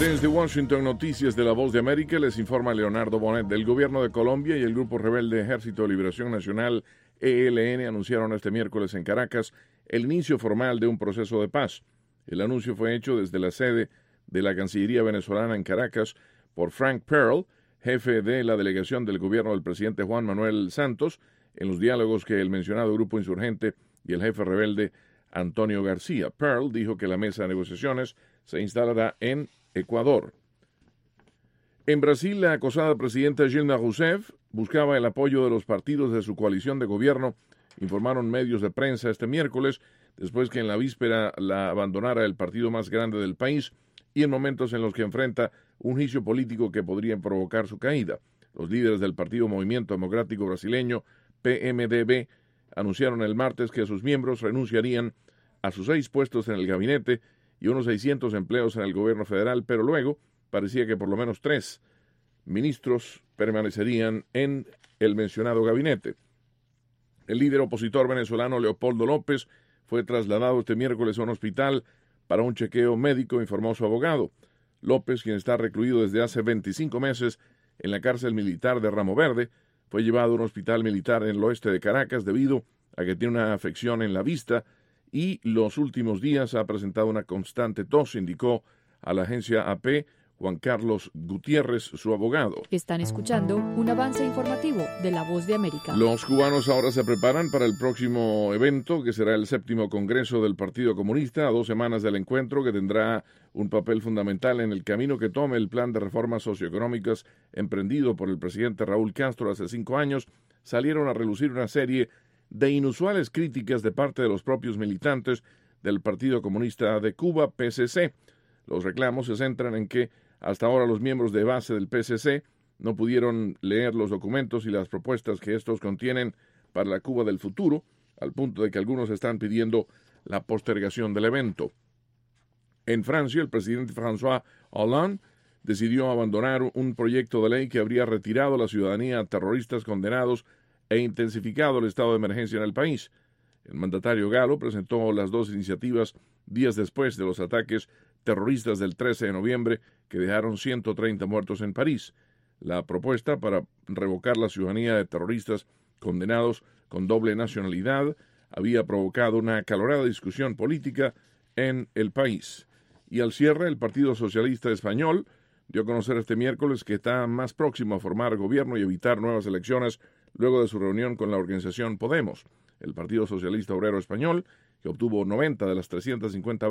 Desde Washington, Noticias de la Voz de América, les informa Leonardo Bonet. Del gobierno de Colombia y el grupo rebelde Ejército de Liberación Nacional, ELN, anunciaron este miércoles en Caracas el inicio formal de un proceso de paz. El anuncio fue hecho desde la sede de la Cancillería venezolana en Caracas por Frank Pearl, jefe de la delegación del gobierno del presidente Juan Manuel Santos, en los diálogos que el mencionado grupo insurgente y el jefe rebelde Antonio García. Pearl dijo que la mesa de negociaciones se instalará en Ecuador. En Brasil, la acosada presidenta Dilma Rousseff buscaba el apoyo de los partidos de su coalición de gobierno, informaron medios de prensa este miércoles, después que en la víspera la abandonara el partido más grande del país y en momentos en los que enfrenta un juicio político que podría provocar su caída. Los líderes del Partido Movimiento Democrático Brasileño, PMDB, anunciaron el martes que sus miembros renunciarían a sus 6 puestos en el gabinete y unos 600 empleos en el gobierno federal, pero luego parecía que por lo menos 3 ministros permanecerían en el mencionado gabinete. El líder opositor venezolano Leopoldo López fue trasladado este miércoles a un hospital para un chequeo médico, informó su abogado. López, quien está recluido desde hace 25 meses en la cárcel militar de Ramo Verde, fue llevado a un hospital militar en el oeste de Caracas debido a que tiene una afección en la vista y los últimos días ha presentado una constante tos, indicó a la agencia AP Juan Carlos Gutiérrez, su abogado. Están escuchando un avance informativo de La Voz de América. Los cubanos ahora se preparan para el próximo evento, que será el 7º Congreso del Partido Comunista, a 2 semanas del encuentro, que tendrá un papel fundamental en el camino que tome el plan de reformas socioeconómicas emprendido por el presidente Raúl Castro hace 5 años. Salieron a relucir una serie de inusuales críticas de parte de los propios militantes del Partido Comunista de Cuba, PCC. Los reclamos se centran en que hasta ahora los miembros de base del PCC no pudieron leer los documentos y las propuestas que estos contienen para la Cuba del futuro, al punto de que algunos están pidiendo la postergación del evento. En Francia, el presidente François Hollande decidió abandonar un proyecto de ley que habría retirado la ciudadanía a terroristas condenados e intensificado el estado de emergencia en el país. El mandatario galo presentó las 2 iniciativas días después de los ataques terroristas del 13 de noviembre que dejaron 130 muertos en París. La propuesta para revocar la ciudadanía de terroristas condenados con doble nacionalidad había provocado una acalorada discusión política en el país. Y al cierre, el Partido Socialista Español dio a conocer este miércoles que está más próximo a formar gobierno y evitar nuevas elecciones luego de su reunión con la organización Podemos. El Partido Socialista Obrero Español, que obtuvo 90 de las 350